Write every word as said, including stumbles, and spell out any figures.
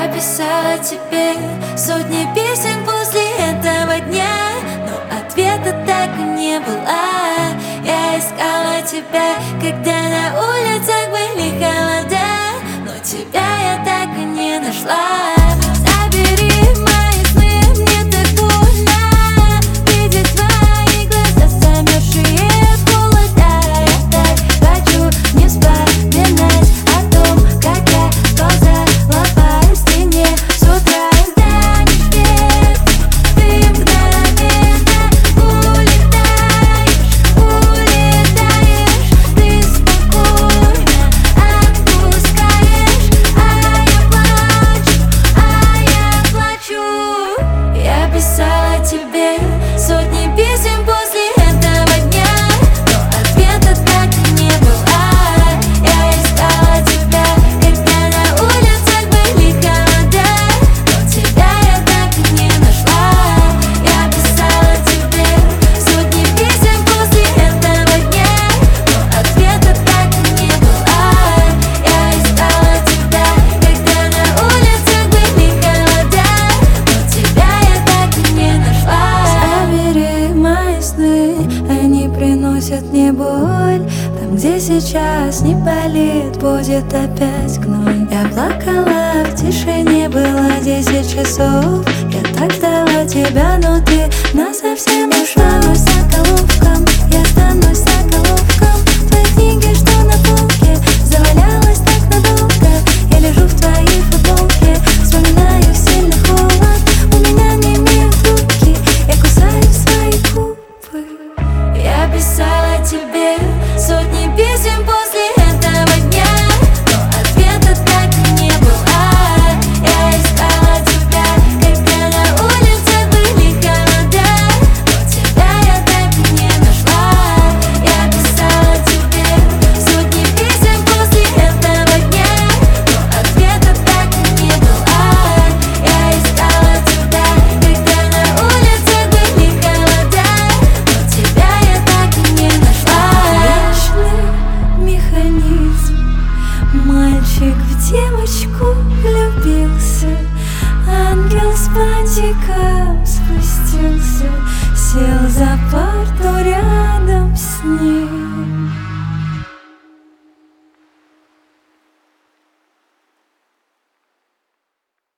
Я писала тебе сотни песен после этого дня, но ответа так и не было. Я искала тебя, когда на улицах были холода, но тебя я так и не нашла. Забери мои сны, мне так больно видеть твои глаза, замерзшие от холода. Я так хочу не вспоминать о том, как я ползала по стене с утра. Когда не свет, ты мгновенно улетаешь, улетаешь, ты спокойно отпускаешь, а я плачу, а я плачу. Я писала тебе сотни песен после этого дня, но ответа так и не было. Я искала тебя, когда на улицах были холода, но тебя я так и не нашла. Я писала тебе сотни песен после этого дня, но ответа так и не было. Я искала тебя, когда на улицах были холода, но тебя я так и не нашла. Забери мои сны, они приносят мне боль. Там, где сейчас не болит, будет опять гной. Я плакала в тишине, было десять часов. Я так ждала тебя, но ты насовсем ушла.